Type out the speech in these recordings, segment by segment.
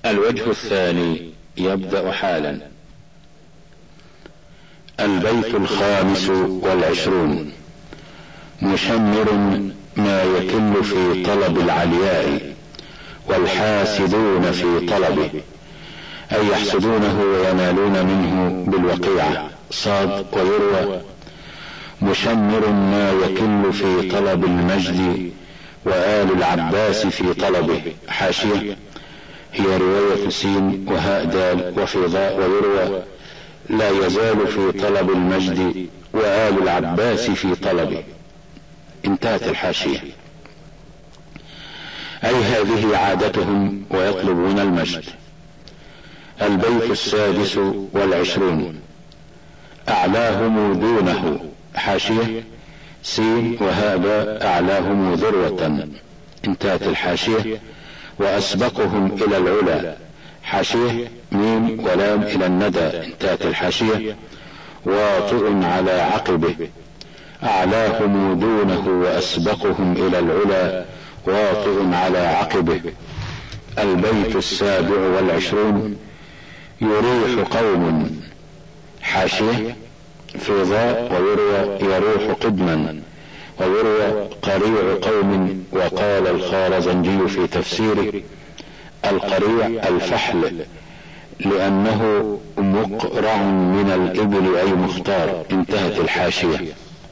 الوجه الثاني يبدأ حالا. البيت 25 مشمر ما يكل في طلب العلياء والحاسدون في طلبه، أي يحسدونه وينالون منه بالوقيعة. صاد ويروى مشمر ما يكل في طلب المجد وآل العباس في طلبه. حاشية هي رواية سين وهاء دال وفي ضاء ويروى لا يزال في طلب المجد وآل العباس في طلبه. انتهت الحاشية. أي هذه عادتهم ويطلبون المجد. البيت 26 أعلاهم دونه. حاشية سين وهاء باء أعلاهم ذروة. انتهت الحاشية. وأسبقهم إلى العلا. حاشية ميم ولام إلى الندى. انتهت الحاشية. واطئ على عقبه. أعلاهم دونه وأسبقهم إلى العلا واطئ على عقبه. البيت 27 يريح قوم. حاشية في ضاء ويروى يروح قدما ويروى قريع قوم. وقال الخارزنجي في تفسيره القريع الفحل لأنه مقرع من الإبل أي مختار. انتهت الحاشية.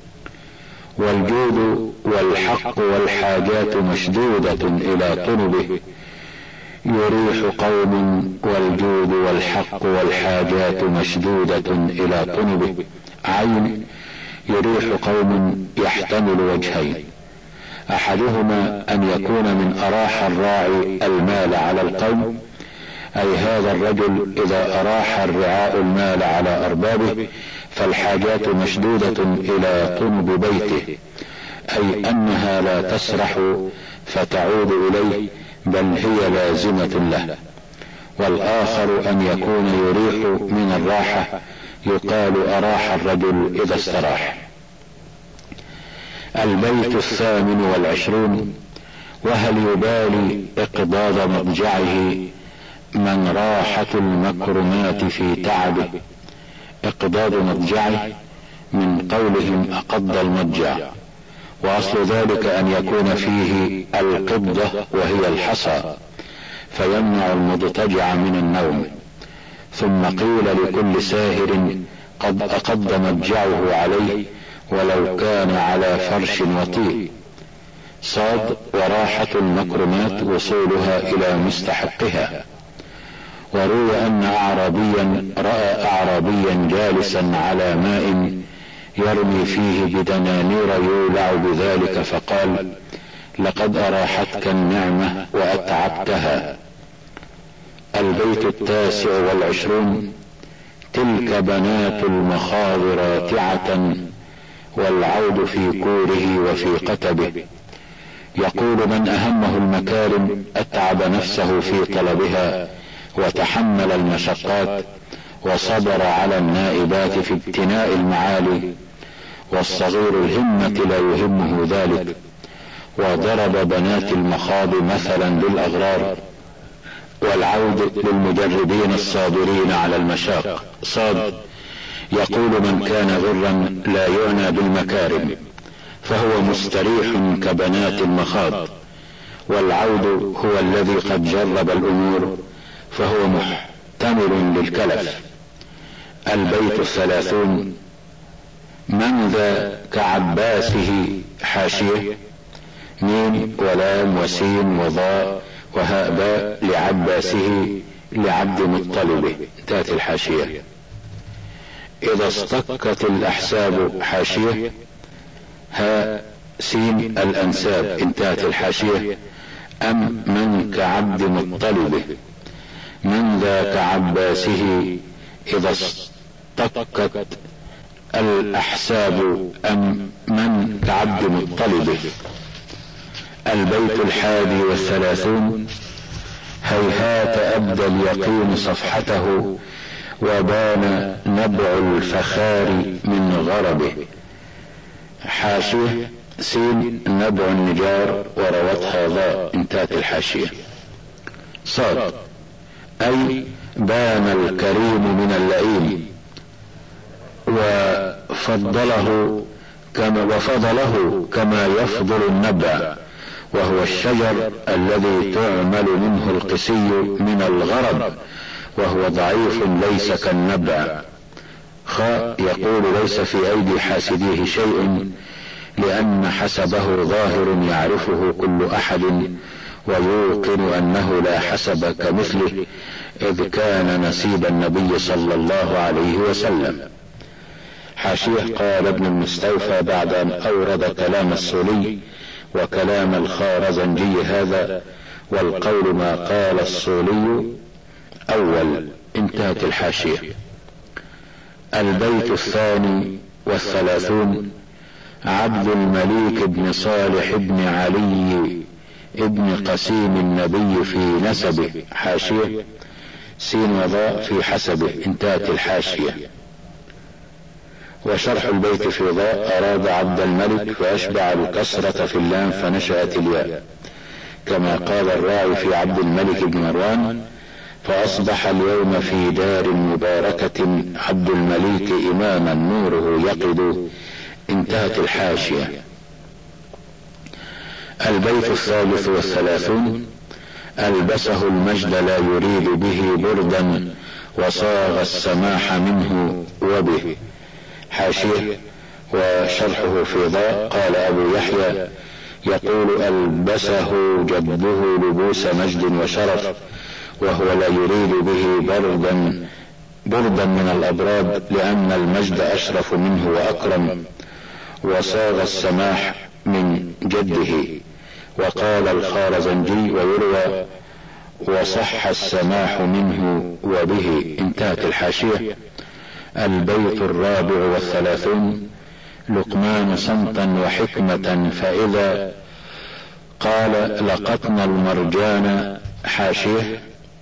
والجود والحق والحاجات مشدودة إلى طلبه. يريح قوم والجود والحق والحاجات مشدودة إلى طلبه. عين يريح قوم يحتمل وجهين، أحدهما أن يكون من أراح الراعي المال على القوم، أي هذا الرجل إذا أراح الرعاء المال على أربابه فالحاجات مشدودة إلى طنب بيته، أي أنها لا تسرح فتعود إليه بل هي لازمة له. والآخر أن يكون يريح من الراحة، يقال أراح الرجل إذا استراح. البيت 28 وهل يبالي إقباض مضجعه من راحة المكرمات في تعبه. إقباض مضجعه من قولهم أقض المضجع، وأصل ذلك أن يكون فيه القبضة وهي الحصى فيمنع المضطجع من النوم. ثم قيل لكل ساهر قد أقض مضجعه عليه ولو كان على فرش وطيه. صاد وراحة المكرمات وصولها إلى مستحقها. وروي أن أعرابيا رأى أعرابيا جالسا على ماء يرمي فيه بدنانير يولع بذلك فقال لقد أراحتك النعمة وأتعبتها. البيت 29 تلك بنات المخاض راتعة والعود في كوره وفي قتبه. يقول من أهمه المكارم أتعب نفسه في طلبها وتحمل المشقات وصبر على النائبات في ابتناء المعالي، والصغير الهمة لا يهمه ذلك. وضرب بنات المخاض مثلا بالأغرار، والعود للمجربين الصابرين على المشاق. صاد يقول من كان غرا لا يعنى بالمكارم فهو مستريح كبنات المخاض، والعود هو الذي قد جرب الأمور فهو محتمل للكلف. البيت 30 من ذا كعباسه. حاشية ميم ولام وسين وضاء وهاء باء لعباسه لعبد مطلبه. انتهت الحاشية. إذا اصطكت الأحساب. حاشية هاء سين الأنساب. انتهت الحاشية. أم من كعبد مطلبه. من ذا كعباسه إذا اصطكت الأحساب أم من كعبد مطلبه. البيت 31 هيهات أبدى اليقين صفحته وبان نبع الفخار من غربه. حاشية سين نبع النجار وروتها ضاء. انتهت الحاشية. صاد أي بان الكريم من اللئيم، وفضله كما يفضل النبع، وهو الشجر الذي تعمل منه القسي من الغرب، وهو ضعيف ليس كالنبع. يقول ليس في أيدي حاسديه شيء، لأن حسبه ظاهر يعرفه كل أحد، ويوقن أنه لا حسب كمثله، إذ كان نسيب النبي صلى الله عليه وسلم. حاشيه قال ابن المستوفى بعد أن أورد كلام الصولي وكلام الخارزنجي هذا، والقول ما قال الصولي أول. انتهت الحاشية. البيت 32. عبد المليك بن صالح بن علي ابن قسيم النبي في نسبه. حاشية سين وضاء في حسبه. انتهت الحاشية. وشرح البيت في ضاء أراد عبد الملك فأشبع الكسرة في اللام فنشأت الياء، كما قال الراعي في عبد الملك بن مروان: فأصبح اليوم في دار مباركة عبد الملك إماما نوره يقد. انتهت الحاشية. البيت 33. ألبسه المجد لا يريد به بردا، وصاغ السماح منه وبه. حاشية وشرحه في ضاء قال أبو يحيى: يقول ألبسه جده لبوس مجد وشرف، وهو لا يريد به بردا من الأبراد، لأن المجد أشرف منه وأكرم. وصاغ السماح من جده. وقال الخارزنجي: ويروى وصح السماح منه وبه. انتهت الحاشية. البيت 34. لقمان صمتا وحكمة فإذا قال لقطنا المرجان. حاشية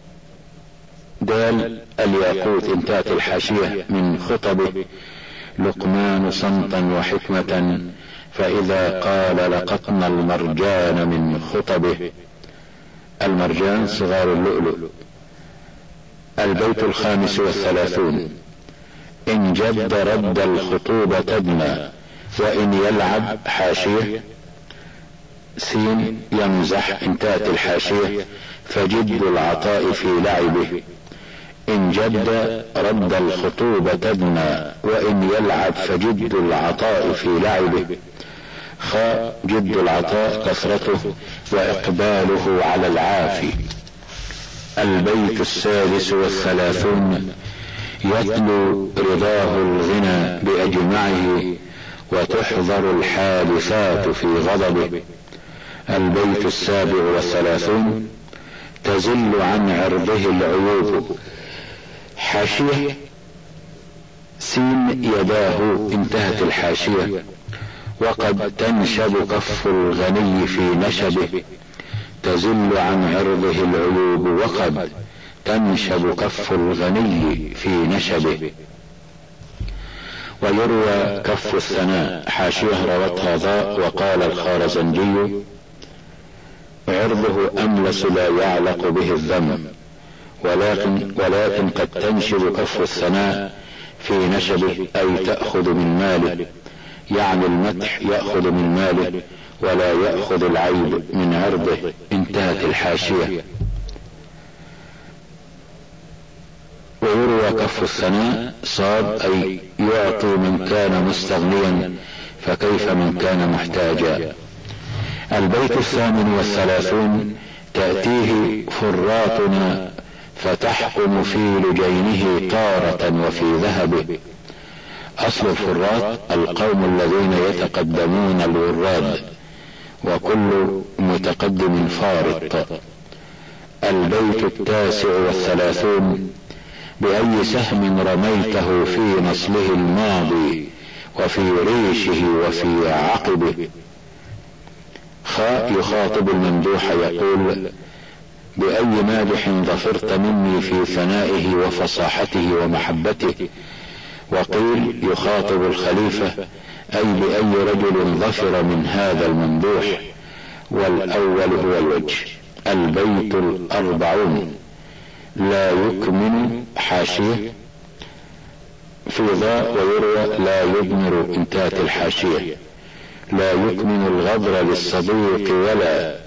دال الياقوت. انتهت الحاشية. من خطبه: لقمان صمتا وحكمة فإذا قال لقطنا المرجان. من خطبه. المرجان صغار اللؤلؤ. البيت 35. إن جد رد الخطوبة تدمى، وإن يلعب. حاشية سين يمزح. انتهت الحاشية. فجد العطاء في لعبه. إن جد رد الخطوبة تدمى، وإن يلعب فجد العطاء في لعبه. جد العطاء كثرته وإقباله على العافي. البيت 36. يتلو رضاه الغنى بأجمعه، وتحضر الحادثات في غضبه. البيت 37. تزل عن عرضه العيوب. حاشية سين يداه. انتهت الحاشية. وقد تنشب كف الغني في نشبه. تزل عن عرضه العيوب وقد تنشب كف الغني في نشبه. ويروى كف الثناء. حاشية روتها ضاء. وقال الخارزنجي: عرضه أملس لا يعلق به الذم، ولكن قد تنشب كف الثناء في نشبه، أي تأخذ من ماله، يعني المدح يأخذ من ماله ولا يأخذ العيب من عرضه. انتهت الحاشية. ويروى كف الثناء صاد، أي يعطي من كان مستغنيا، فكيف من كان محتاجا. البيت 38. تأتيه فراتنا فتحكم في لجينه طارة وفي ذهبه. أصل الفرات القوم الذين يتقدمون الوراد، وكل متقدم فارط. البيت 39. بأي سهم رميته في نصله الماضي، وفي ريشه وفي عقبه. يخاطب الممدوح يقول: بأي مادح ظفرت مني في ثنائه وفصاحته ومحبته. وقيل يخاطب الخليفة، أي بأي رجل ظفر من هذا والأول هو الوجه. البيت 40. لا يكمن حاشية في ضاء ويروى لا يضمر انتهت الحاشية. لا يكمن الغدر للصديق ولا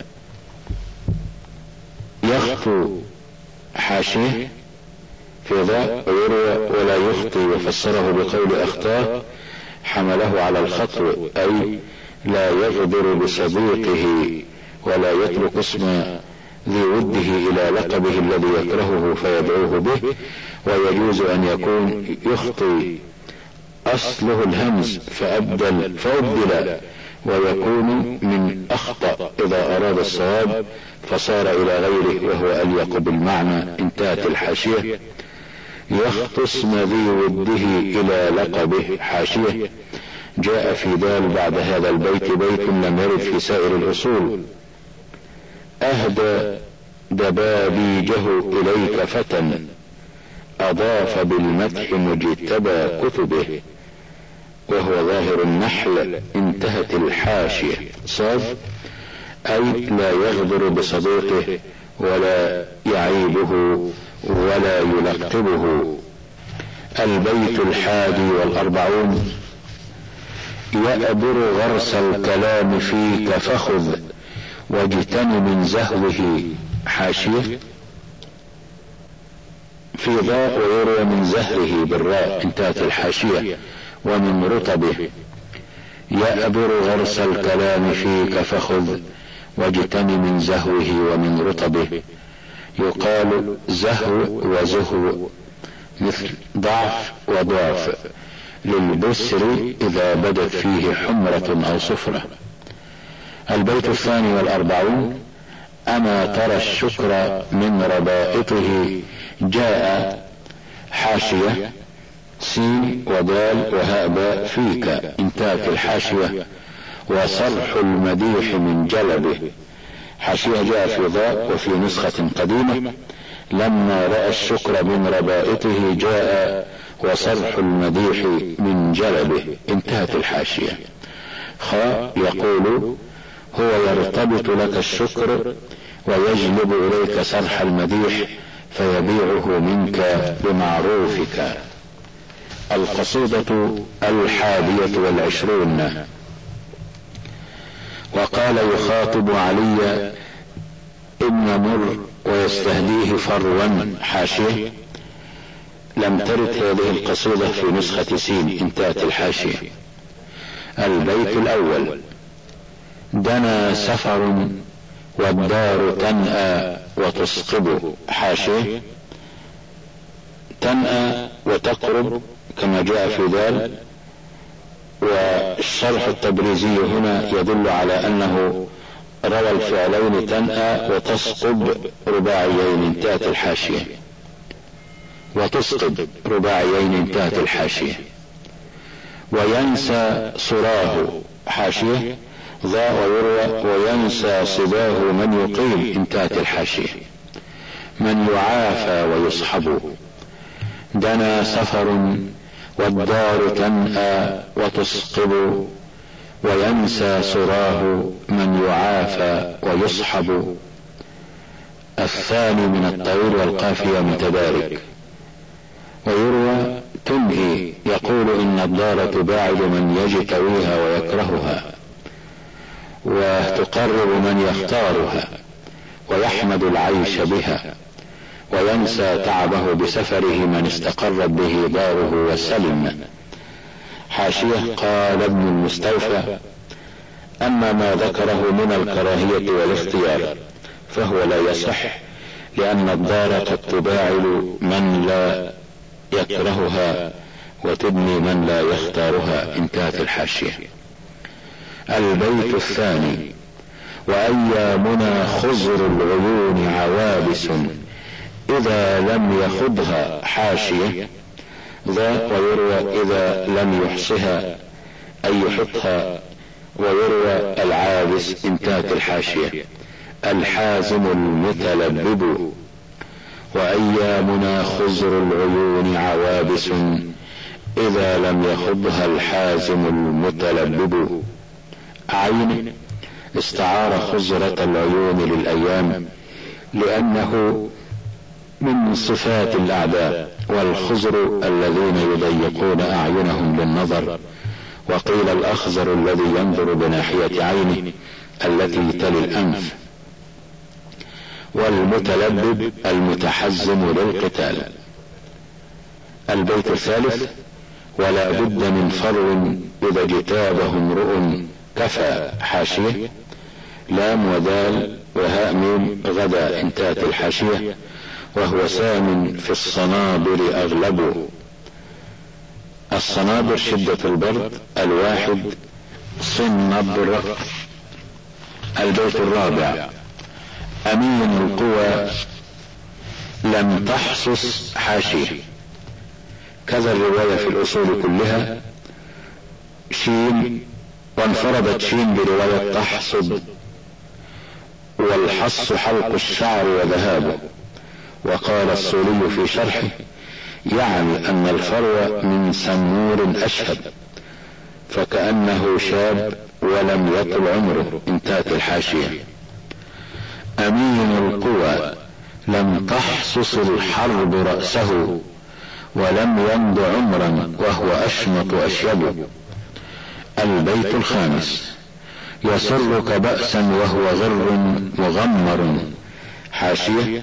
يخطو حاشية في ضاء ويروى ولا يخطي، وفسره بقول أخطاه حمله على الخطو، أي لا يغدر بصديقه ولا يترك اسم ذي وده إلى لقبه الذي يكرهه فيدعوه به. ويجوز أن يكون يخطي أصله الهمز فأبدل ويكون من أخطأ إذا أراد الصواب فصار إلى غيره وهو أليق بالمعنى انتهت الحاشية. يخطو اسم ذي وده إلى لقبه حاشية. جاء في دال بعد هذا البيت بيت لم يرد في سائر الأصول. أهدى دبابيجه إليك فتى أضاف بالمدح مجتبى كتبه، وهو ظاهر النحل انتهت الحاشية. صاد أي لا يغدر بصديقه ولا يعيبه ولا يلقبه. البيت 41. يأبر غرس الكلام فيك فخذ واجتن من زهوه حاشية في ضاء ويروى من زهره بالراء انتهت الحاشية. ومن رطبه. يأبر غرس الكلام فيك فخذ واجتن من زهوه ومن رطبه. يقال زهو وزهو مثل ضعف وضعف للبسر إذا بدت فيه حمرة أو صفرة. البيت 42. أما ترى الشكر من ربائطه جاء حاشية سين ودال وهاء باء فيك انتهت الحاشية. وصرح المديح من جلبه حاشية جاء في ضاء وفي نسخة قديمة. لما رأى الشكر من ربائطه جاء وصرح المديح من جلبه انتهت الحاشية. خاء يقول هو يرتبط لك الشكر ويجلب إليك صرح المديح فيبيعه منك بمعروفك. القصيدة 21. وقال يخاطب علي ابن مر ويستهديه فروا حاشية. لم ترد هذه القصيدة في نسخة سين انتهت الحاشية. البيت 1. دنا سفر والدار تنأى وتسقب حاشية. تنأى وتقرب كما جاء في ذلك. والشرح التبريزي هنا يدل على أنه روى الفعلين تنأى وتسقب رباعيين انتهت الحاشية. وتسقب رباعيين انتهت الحاشية. وينسى صراه حاشية ضاء ويروى وينسى صباه من يقيم انتهت الحاشية. من يعافى ويصحب. دنا سفر والدار تنأى وتسقب وينسى صراه من يعافى ويصحب. الثاني من الطويل والقافية متبارك. ويروى تنهي يقول إن الدار تباعد من يجتويها ويكرهها وتقرب من يختارها ويحمد العيش بها وينسى تعبه بسفره من استقرت به داره وسلم. حاشية قال ابن المستوفى أما ما ذكره من الكراهية والاختيار فهو لا يصح لأن الدار قد تباعد من لا يكرهها وتبني من لا يختارها انتهت الحاشية. البيت 2. وأيامنا خزر العيون عوابس إذا لم يخضها حاشية ذا ويروى إذا لم يحصها أي يحطها ويروى العابس انتهت الحاشية. الحازم المتلبب. وأيامنا خزر العيون عوابس إذا لم يخضها الحازم المتلبب. عين استعار خزرة العيون للأيام لأنه من صفات الأعداء، والخزر الذين يضيقون أعينهم بالنظر، وقيل الأخزر الذي ينظر بناحية عينه التي تلي الأنف، والمتلبب المتحزم للقتال. البيت الثالث: ولا بد من فرو إذا اجتابه امرؤ كفى. حاشية: لام ودال وهاء ميم غدا، انتهت الحاشية. وهو سام في الصنابر أغلب. الصنابر شدة البرد. الواحد صنبر. البيت الرابع: أمين القوى لم تحصص. حاشية: كذا الرواية في الأصول كلها شين، وانفردت شين برواية تحصد، والحص حلق الشعر وذهابه. وقال الصولي في شرحه: يعني أن الفرو من سمور أشهب، فكأنه شاب ولم يطل عمره، انتهت الحاشية. أمين القوى لم تحصص الحرب رأسه، ولم يمض عمرا وهو أشمط أشيب. البيت الخامس: يسرك بأسا وهو غر مغمر. حاشية: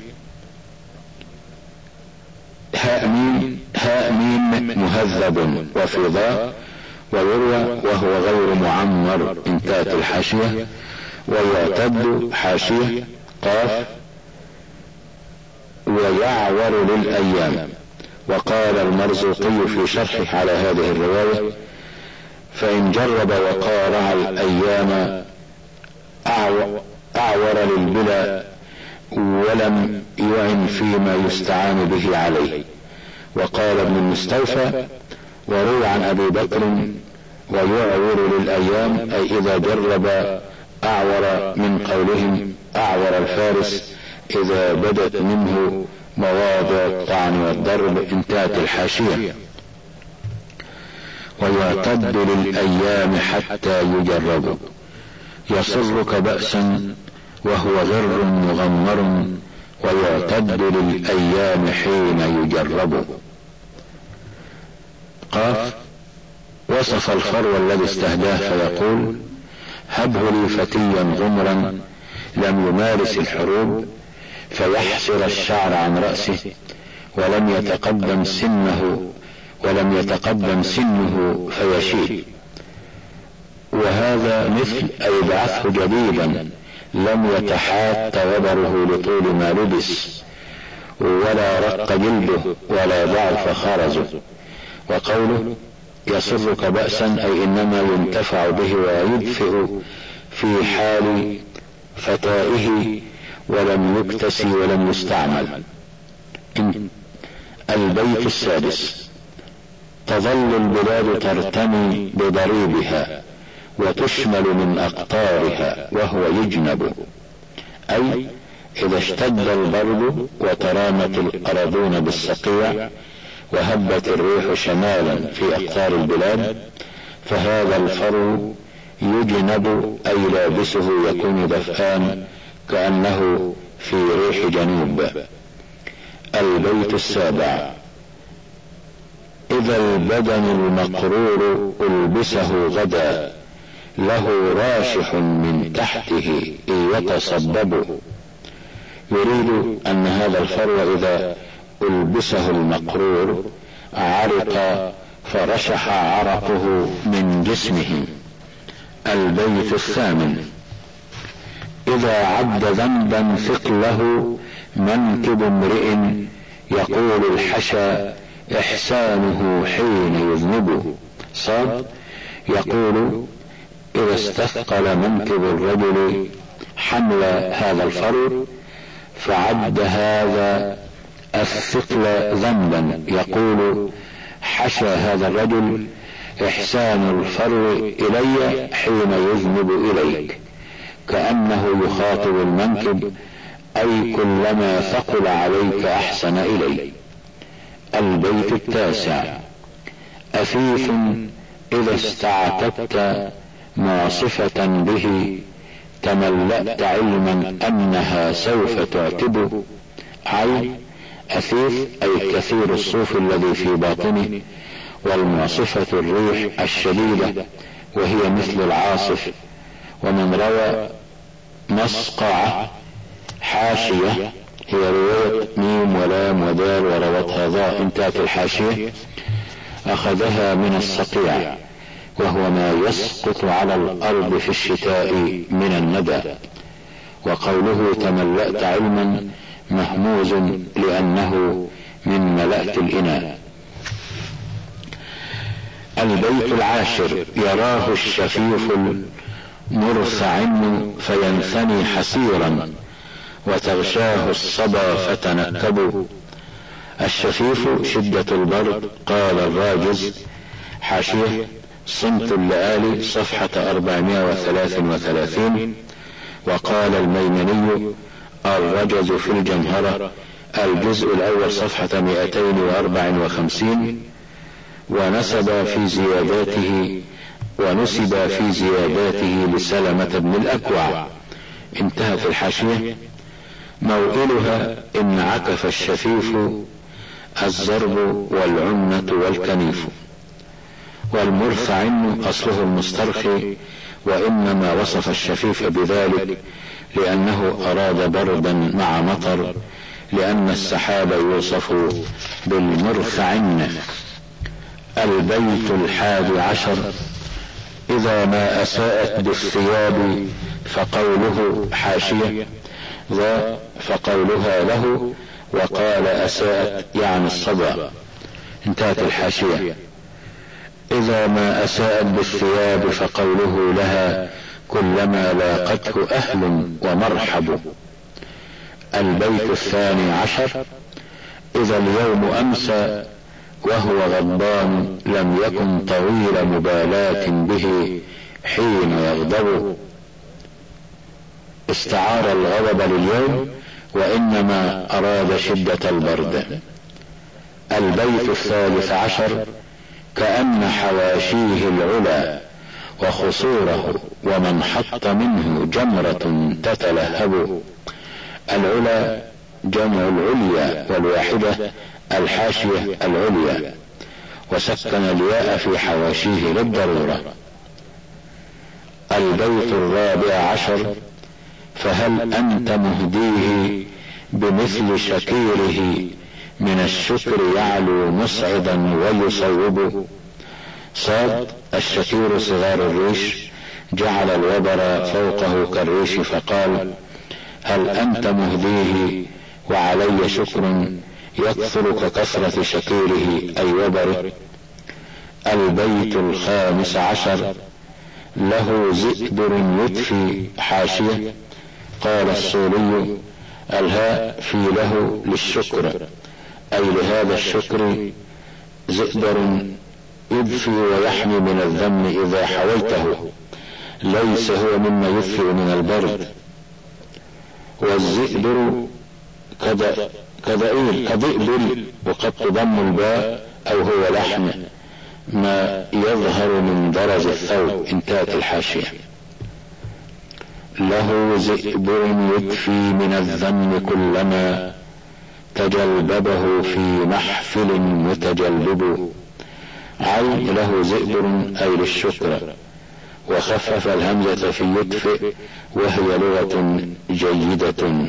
هاء ميم مهذب وفي ضاء، ويروى وهو غير معمر، انتهت الحاشية. ويعتد. حاشية: قاف ويعور للأيام. وقال المرزوقي في شرحه على هذه الرواية: فإن جرب وقارع الأيام أعور للبلا، ولم يعن فيما يستعان به عليه. وقال ابن المستوفى: وروى عن أبي بكر: ويعور للأيام، أي إذا جرب أعور، من قولهم أعور الفارس إذا بدت منه مواضع الطعن والضرب، انتهت الحاشية. ويعتد للأيام حتى يجرب. يسرك بأسا وهو غر مغمر، ويعتد للأيام حين يجرب. قاف: وصف الفرو الذي استهداه فيقول: هبه لي فتيا غمرا لم يمارس الحروب، فيحسر الشعر عن رأسه، ولم يتقدم سنه فيشيب. وهذا مثل أي بعثه جديدا لم يتحات وبره لطول ما لبس، ولا رق جلده ولا ضعف خرزه. وقوله يسرك بأسا أي إنما ينتفع به ويدفئ في حال فتائه، ولم يكتسي ولم يستعمل. البيت السادس: تظل البلاد ترتمي بضريبها وتشمل من أقطارها وهو يجنب، أي إذا اشتد البرد وترامت الأرضون بالصقيع وهبت الريح شمالا في أقطار البلاد، فهذا الفرو يجنب، أي لابسه يكون دفئان كأنه في ريح جنوب. البيت السابع: إذا البدن المقرور ألبسه غدا، له راشح من تحته يتصبب. يريد أن هذا الفرو إذا ألبسه المقرور عرق فرشح عرقه من جسمه. البيت الثامن: إذا عد ذنبا ثقله منكب امرئ، يقول الحشا إحسانه حين يذنبه. صاد: يقول إذا استثقل منكب الرجل حمل هذا الفرو فعد هذا الثقل ذنبا، يقول حشا هذا الرجل إحسان الفرو إلي حين يذنب إليك، كأنه يخاطب المنكب، أي كلما ثقل عليك أحسن إلي. البيت التاسع: أفيف إذا استعتدت معصفة به، تملأت علما أنها سوف تعتب، أي أثيث أي كثير الصوف الذي في باطنه، والمعصفة الريح الشديدة وهي مثل العاصف. ومن روى مصقعة حاشية هي رواية ميم ولام ودال وروتها ضاء انتهت الحاشية، أخذها من الصقيع وهو ما يسقط على الأرض في الشتاء من الندى. وقوله تملأت علما مهموز لأنه من ملأت الإناء. البيت العاشر: يراه الشفيف المرفعن فينثني حسيرا وتغشاه الصبا فتنكبوا. الشفيف شدة البرد. قال الراجز حاشية صمت اللآلي صفحة 433. وقال الميمني الرجز في الجمهرة الجزء الأول صفحة 254. ونسب في زياداته لسلمة بن الأكوع انتهت الحاشية. موئلها إن عكف الشفيف الزرب والعنة والكنيف. والمرفعن أصله المسترخي، وإنما وصف الشفيف بذلك لأنه أراد بردا مع مطر، لأن السحاب يوصف بالمرفعن. البيت 11: إذا ما أساءت بالثياب فقوله حاشية ذا فقولها له، وقال أساءت يعني الصبا انتهت الحاشية. إذا ما أساءت بالثياب فقوله لها كلما لاقته أهل ومرحب. البيت 12: إذا اليوم أمسى وهو غضبان لم يكن طويل مبالاة به حين يغضب. استعار الغضب لليوم وإنما أراد شدة البرد. البيت 13: كأن حواشيه العلا وخصوره ومن حط منه جمرة تتلهب. العلا جمع العليا والواحدة الحاشية العليا، وسكن الياء في حواشيه للضرورة. البيت 14: فهل أنت مهديه بمثل شكيره من الشكر يعلو مسعدا ويصوب. صاد الشكير صغار الريش، جعل الوبر فوقه كالريش فقال هل أنت مهديه وعلي شكر يكثر ككثرة شكيره أي وبره. البيت 15: له زئبر يدفي حاشية. قال الصولي الهاء في له للشكر أي لهذا الشكر زئبر يدفي ويحمي من الذم إذا حويته، ليس هو مما يدفئ من البرد. والزئبر كذئبل وقد تضم الباء أو هو لحم ما يظهر من درج الثوب انتهت الحاشية. له زئبر يدفي من الذم كلما تجلببه في محفل متجلب. عين له زئبر أي للشكر، وخفف الهمزة في يدفئ وهي لغة جيدة.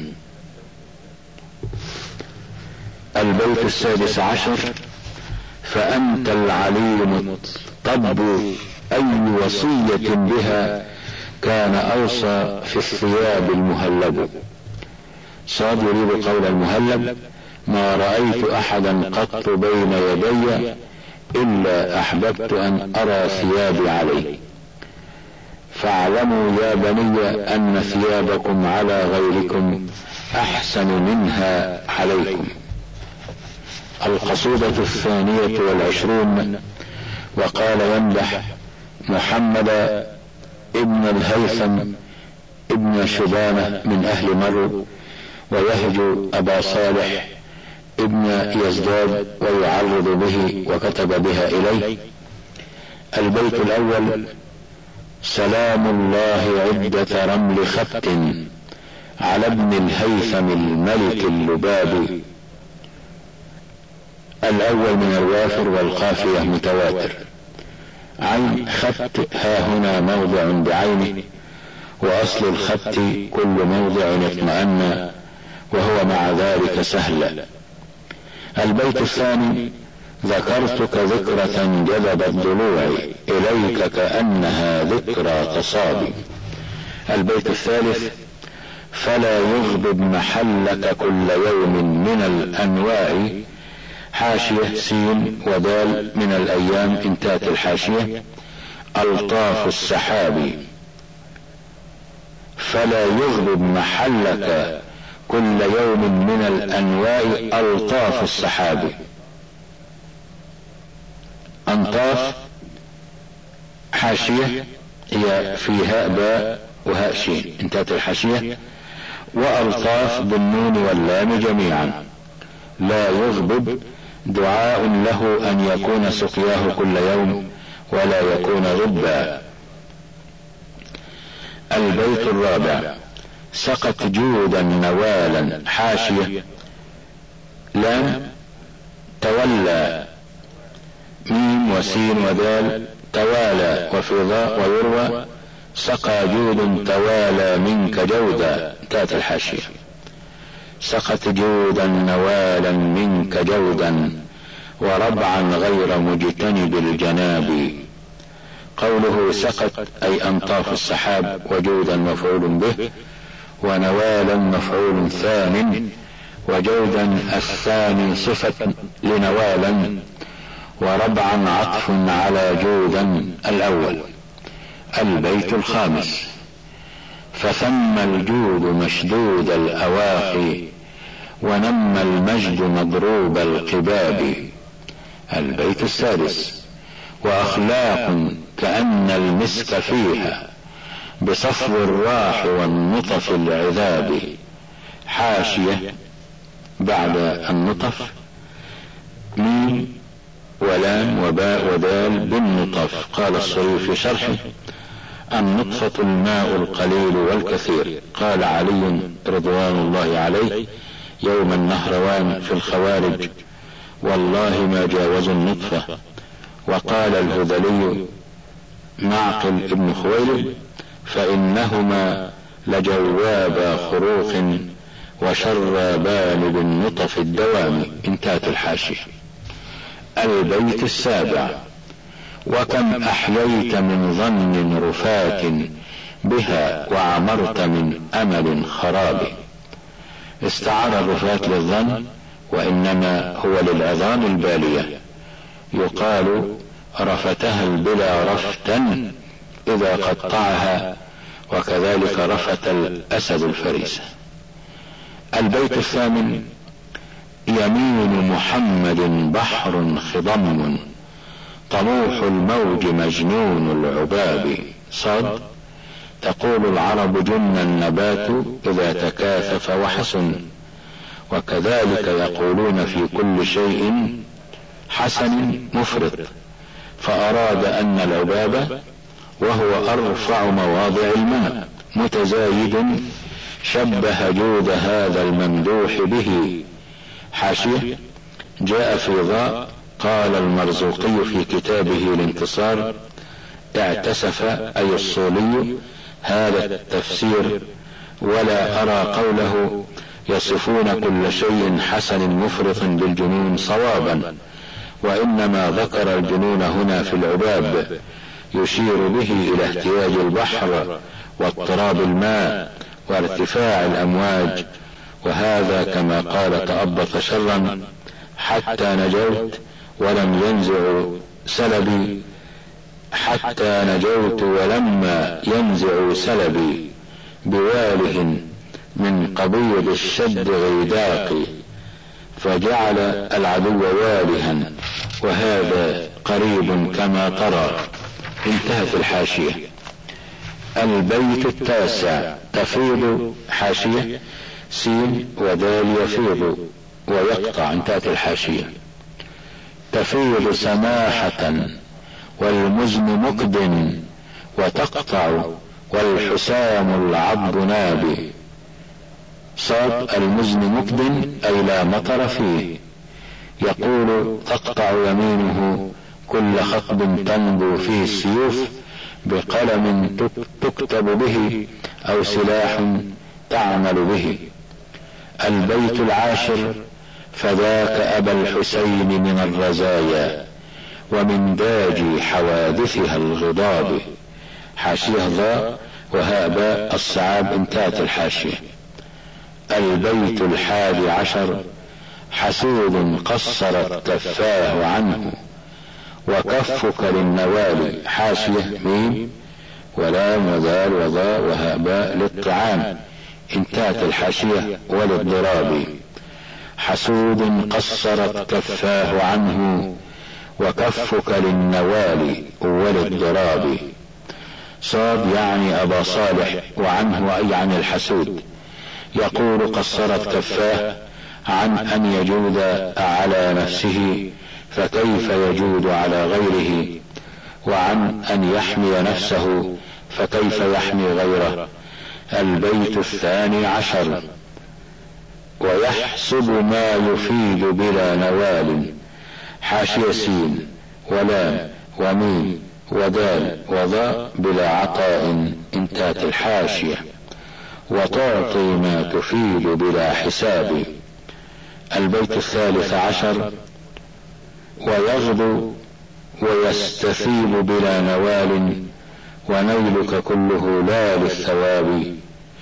البيت 16: فأنت العليم الطب أي وصية بها كان أوصى في الثياب المهلب. صاد يريد قول المهلب ما رأيت أحدا قط بين يدي إلا أحببت أن أرى ثيابي عليه. فاعلموا يا بني أن ثيابكم على غيركم أحسن منها عليكم. القصيدة 22: وقال يمدح محمد ابن الهيثم ابن شبانة من أهل مرو، ويهجو أبا صالح ابن يزداد ويعرض به وكتب بها إليه. البيت الأول: سلام الله عدة رمل خبت على ابن الهيثم الملك اللباب. الأول من الوافر والقافية متواتر. عين خط ها هنا موضع بعينه، وأصل الخط كل موضع اطمأن، وهو مع ذلك سهل. البيت الثاني: ذكرتك ذكرة جذبت ضلوعي إليك كأنها ذكرى تصابي. البيت الثالث: فلا يغضب محلك كل يوم من الأنواع. حاشية سين ودال من الأيام، انتهت الحاشية. ألطاف السحاب: فلا يغضب محلك كل يوم من الأنواع ألطاف السحاب. أنطاف حاشية هي في هاء باء وهاء شين، انتهت الحاشية. وألطاف بالنون واللام جميعا. لا يغضب دعاء له أن يكون سقياه كل يوم ولا يكون غبا. البيت الرابع: سقت جودا نوالا. حاشية لام تولى، ميم وسين ودال توالى وفي ضاء ويروى سقى جود توالى منك جودا، انتهت الحاشية. سقت جودا نوالا منك جودا وربعا غير مجتنب الجناب. قوله سقت أي أنطاف السحاب، وجودا مفعول به، ونوالا مفعول ثان، وجودا الثاني صفة لنوالا، وربعا عطف على جودا الأول. البيت الخامس: فثم الجود مشدود الأواخي ونم المجد مضروب القباب. البيت السادس: وأخلاق كأن المسك فيها بصفو الراح والنطف العذاب. حاشية بعد النطف ميم ولام وباء ودال بالنطف. قال الصريف في شرحه: النطفة الماء القليل والكثير. قال علي رضوان الله عليه يوم النهروان في الخوارج: والله ما جاوزوا النطفة. وقال الهذلي معقل ابن خويلد: فإنهما لجوابا خروق وشرابان بالنطف الدوام، انتهت الحاشية. البيت السابع: وكم أحييت من ظن رفات بها وعمرت من أمل خراب. استعار الرفات للظن، وإنما هو للعظام البالية. يقال رفتها البلا رفتا إذا قطعها، وكذلك رفت الأسد الفريسة. البيت الثامن: يمين محمد بحر خضم طموح الموج مجنون العباب. صاد: تقول العرب جن النبات إذا تكاثف وحسن، وكذلك يقولون في كل شيء حسن مفرط، فأراد أن العباب وهو أرفع مواضع الماء متزايد شبه جود هذا الممدوح به. حاشية جاء في ضاء. قال المرزوقي في كتابه الانتصار: اعتسف أي الصولي هذا التفسير، ولا أرى قوله يصفون كل شيء حسن مفرط بالجنون صوابا، وإنما ذكر الجنون هنا في العباب يشير به إلى احتياج البحر واضطراب الماء وارتفاع الأمواج. وهذا كما قال تأبط شرا حتى نجوت ولم ينزعوا سلبي، حتى نجوت ولما ينزعوا سلبي، بواله من قبيض الشد غيداقي، فجعل العدو والها، وهذا قريب كما ترى، انتهت الحاشية. البيت التاسع: تفيض. حاشية سين ودال يفيض ويقطع، انتهت الحاشية. تفيض سماحة والمزن مكد وتقطع والحسام العض ناب. صاد: المزن مكد أي لا مطر فيه، يقول: تقطع يمينه كل خطب تنبو فيه السيوف بقلم تكتب به أو سلاح تعمل به. البيت العاشر: فذاك أبا الحسين من الرزايا ومن داج حوادثها الغضاب. حاشية ضاء وهاء باء الصعاب، انتهت الحاشية. البيت الحادي عشر: حسود قصرت كفاه عنه وكفك للنوال. حاشية ميم ولام وذال وضاء وهاء باء للطعام، انتهت الحاشية وللضراب. حسود قصرت كفاه عنه وكفك للنوال وللضراب. صاد يعني أبا صالح، وعنه أي عن الحسود. يقول: قصرت كفاه عن أن يجود على نفسه فكيف يجود على غيره، وعن أن يحمي نفسه فكيف يحمي غيره. البيت الثاني عشر: ويحسب ما يفيد بلا نوال. حاشية سين ولام وميم ودال وضاء بلا عطاء، انتهت الحاشية. وتعطي ما تفيد بلا حساب. البيت الثالث عشر: ويغدو ويستثيب بلا نوال ونيلك كله لا للثواب.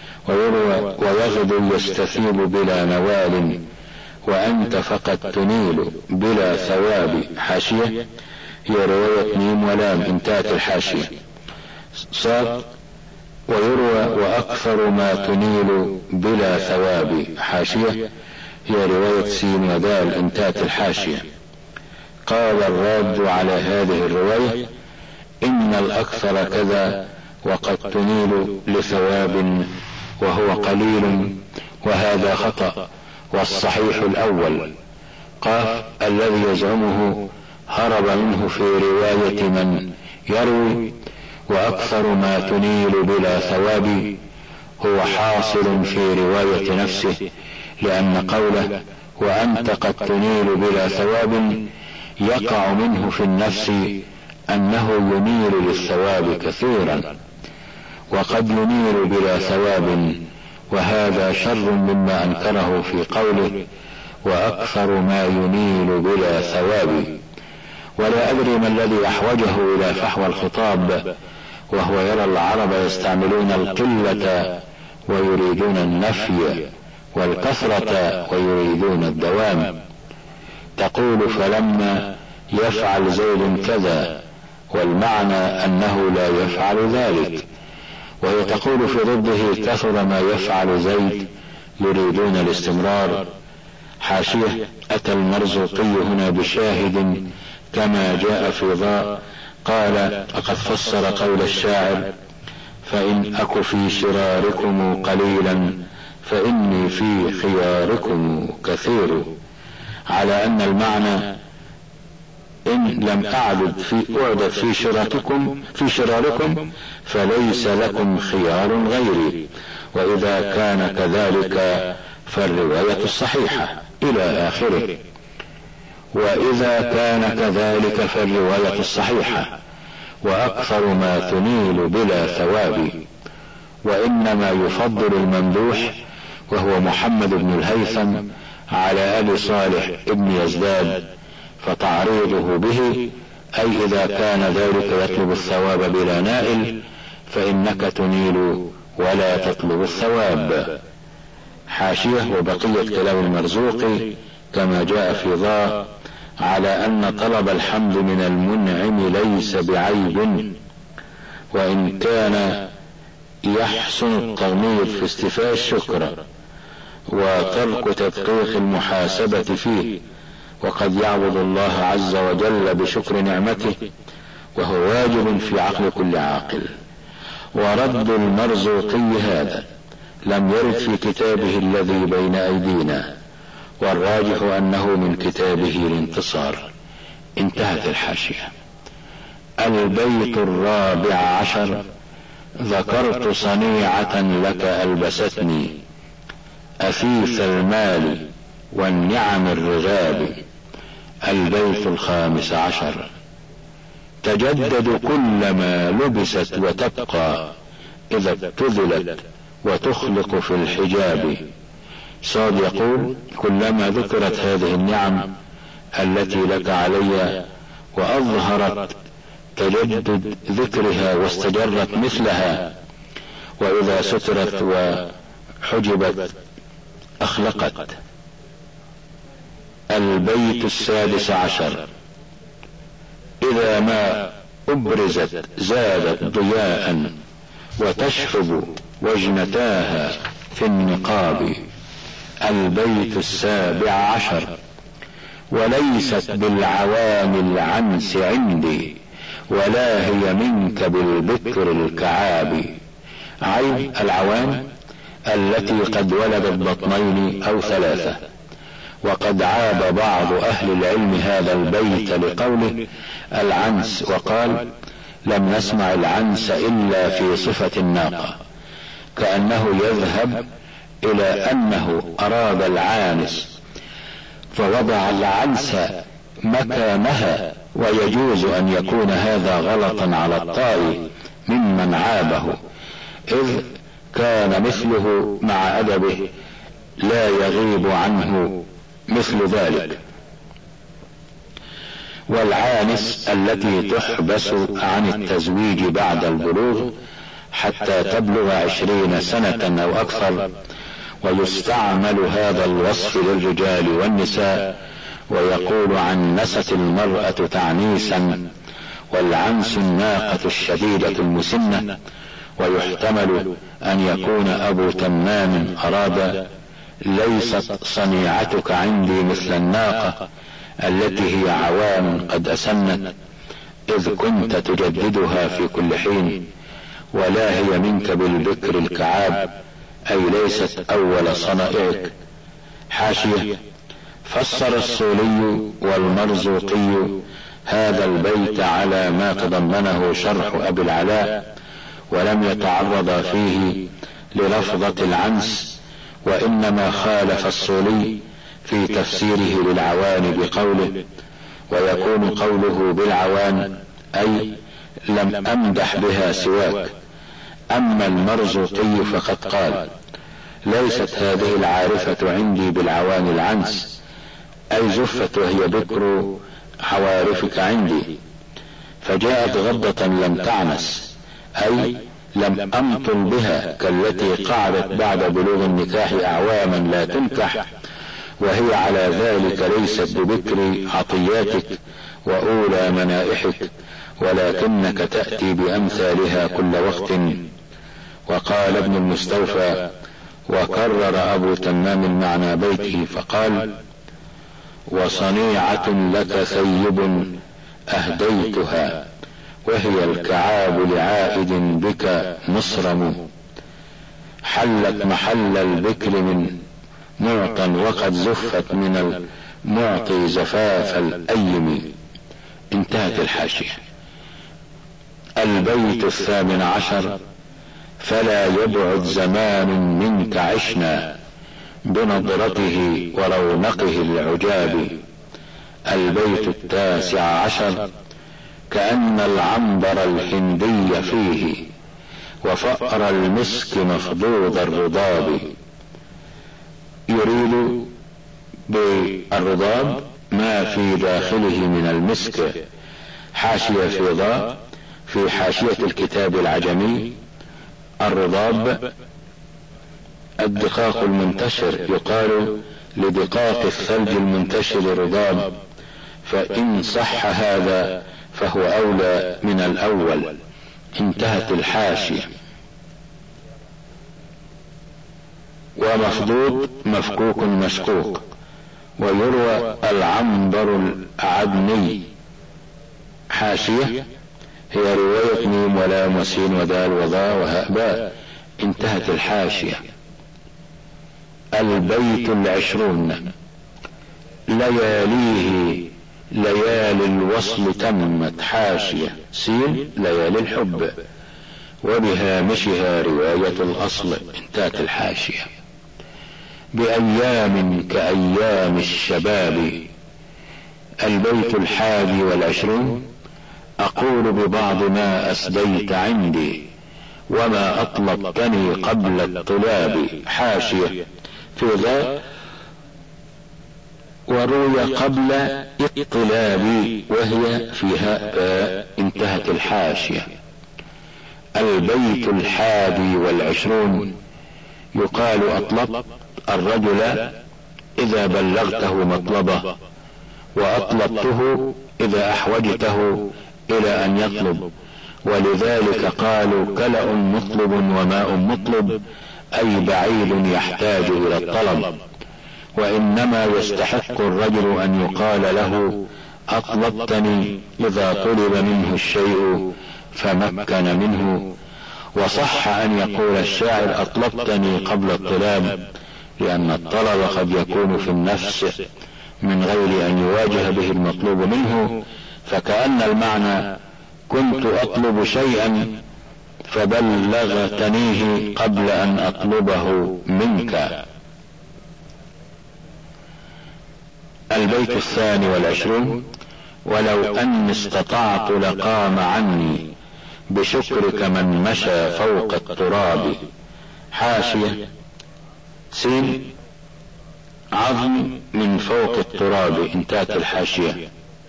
ويغدو يستثيب بلا نوال وأنت فقد تنيل بلا ثواب. حاشية هي رواية ميم ولام، انتهت الحاشية. صاد: ويروى وأكثر ما تنيل بلا ثواب. حاشية هي رواية سين ودال، انتهت الحاشية. قال الراد على هذه الرواية: إن الأكثر كذا وقد تنيل لثواب وهو قليل، وهذا خطأ، والصحيح الأول. قاف الذي يزعمه هرب منه في رواية من يروي وأكثر ما تنيل بلا ثواب هو حاصل في رواية نفسه، لأن قوله وأنت قد تنيل بلا ثواب يقع منه في النفس أنه ينيل للثواب كثيرا، وقد ينيل بلا ثواب، وهذا شر مما أنكره في قوله وأكثر ما ينيل بلا ثواب. ولا أدري ما الذي أحوجه إلى فحوى الخطاب، وهو يرى العرب يستعملون القلة ويريدون النفي، والكثرة ويريدون الدوام. تقول فلما يفعل زيد كذا، والمعنى أنه لا يفعل ذلك. وهي تقول في ضده كثر ما يفعل زيد، يريدون الاستمرار. حاشية: أتى المرزوقي هنا بشاهد كما جاء في ضاء. قال: فقد فسر قول الشاعر: فإن أك في شراركم قليلا فإني في خياركم كثير، على أن المعنى إن لم أعدد في شراركم فليس لكم خيار غيري، وإذا كان كذلك فالرواية الصحيحة إلى آخره. وإذا كان كذلك فالرواية الصحيحة وأكثر ما تنيل بلا ثواب. وإنما يفضل الممدوح وهو محمد بن الهيثم على أبي صالح ابن يزداد، فتعريضه به أي إذا كان ذلك يطلب الثواب بلا نائل فإنك تنيل ولا تطلب الثواب. حاشية: وبقية كلام المرزوق كما جاء في ضاء على أن طلب الحمد من المنعم ليس بعيب، وإن كان يحسن التغميض في استيفاء الشكر وترك تدقيق المحاسبة فيه، وقد يعبد الله عز وجل بشكر نعمته، وهو واجب في عقل كل عاقل. ورد المرزوقي هذا لم يرد في كتابه الذي بين أيدينا، والراجح أنه من كتابه الانتصار. انتهت الحاشية. البيت الرابع عشر: ذكرت صنيعة لك ألبستني أثيث المال والنعم الرغاب. البيت 15. تجدد كلما لبست وتبقى إذا ابتذلت وتخلق في الحجاب. صاد يقول: كلما ذكرت هذه النعم التي لك علي وأظهرت تجدد ذكرها واستجرت مثلها، وإذا سترت وحجبت أخلقت. البيت 16. إذا ما أبرزت زادت ضياء وتشحب وجنتاها في النقاب. البيت 17. وليست بالعوام العنس عندي ولا هي منك بالبكر الكعاب. عين العوام التي قد ولدت بطنين أو 3. وقد عاب بعض أهل العلم هذا البيت لقوله العنس، وقال: لم نسمع العنس إلا في صفة الناقة، كأنه يذهب إلى أنه أراد العانس فوضع العنس مكانها، ويجوز أن يكون هذا غلطا على الطائي ممن عابه، إذ كان مثله مع أدبه لا يغيب عنه مثل ذلك. والعانس التي تحبس عن التزويج بعد البلوغ حتى تبلغ 20 سنة أو أكثر. ويستعمل هذا الوصف للرجال والنساء، ويقول عنست المرأة تعنيسا، والعنس الناقة الشديدة المسنة. ويحتمل أن يكون أبو تمام أراد: ليست صنيعتك عندي مثل الناقة التي هي عوام قد أسنت، إذ كنت تجددها في كل حين، ولا هي منك بالبكر الكعاب، أي ليست أول صنائعك. حاشية: فسر الصولي والمرزوقي هذا البيت على ما تضمنه شرح أبي العلاء، ولم يتعرض فيه للفظة العنس، وإنما خالف الصولي في تفسيره للعوان بقوله: ويكون قوله بالعوان أي لم أمدح بها سواك. أما المرزوقي فقد قال: ليست هذه العارفة عندي بالعوان العنس، أي زفت وهي بكر عوارفك عندي، فجاءت غضة لم تعنس، أي لم أمطل بها كالتي قعدت بعد بلوغ النكاح أعواما لا تنكح، وهي على ذلك ليست ببكر عطياتك وأولى منائحك، ولكنك تأتي بأمثالها كل وقت. وقال ابن المستوفى: وكرر أبو تمام معنى بيته فقال: وصنيعة لك ثيب أهديتها، وهي الكعاب لعائد بك مصرم، حلت محل البكر من معطى، وقد زفت من المعطي زفاف الأيم. انتهت الحاشية. البيت 18. فلا يبعد زمان منك عشنا بنظرته ورونقه العجاب. البيت 19. كأن العنبر الهندي فيه وفأر المسك مخضوض الرضاب. يريد بالرضاب ما في داخله من المسك. حاشية في ضاء في حاشية الكتاب العجمي: الرضاب الدقاق المنتشر، يقال لدقاق الثلج المنتشر رضاب، فإن صح هذا فهو أولى من الأول. انتهت الحاشية. ومفضوض مفكوك مشقوق. ويروى العنبر العدني. حاشية: هي رواية ميم ولام وسين ودال وضاء وهاء باء. انتهت الحاشية. البيت 20. لياليه ليالي الوصل تمت. حاشية سين ليالي الحب، وبهامشها رواية الأصل. انتهت الحاشية. بأيام كأيام الشباب البيت 21. أقول ببعض ما أسديت عندي وما أطلبتني قبل الطلاب. حاشية في ذا وروي قبل اطلابي وهي فيها انتهت الحاشية. البيت 21. يقال أطلبت الرجل إذا بلغته مطلبه، وأطلبته إذا أحوجته إلى أن يطلب، ولذلك قالوا كلأ مطلب وماء مطلب، أي بعيد يحتاج إلى الطلب. وإنما يستحق الرجل أن يقال له أطلبتني إذا طلب منه الشيء فمكن منه. وصح أن يقول الشاعر أطلبتني قبل الطلاب، لأن الطلب قد يكون في النفس من غير أن يواجه به المطلوب منه، فكأن المعنى كنت أطلب شيئا فبلغتنيه قبل أن أطلبه منك. البيت 22. ولو أني استطعت لقام عني بشكرك من مشى فوق التراب. حاشية سين عظم من فوق التراب، انتهت الحاشية.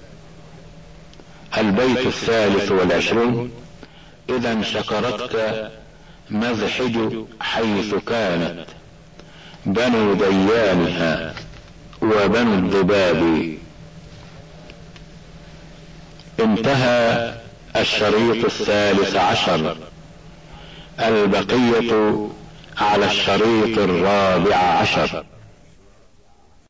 البيت 23. إذا شكرتك مذحج حيث كانت بنو ديانها وبنو الضباب. انتهى الشريط 13. البقية على الشريط 14.